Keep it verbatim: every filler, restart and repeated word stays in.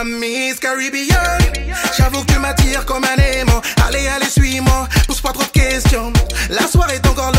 ma Miss Caribbean. J'avoue que tu m'attires comme un aimant. Allez, allez, suis-moi, pose pas trop de questions. La soirée est encore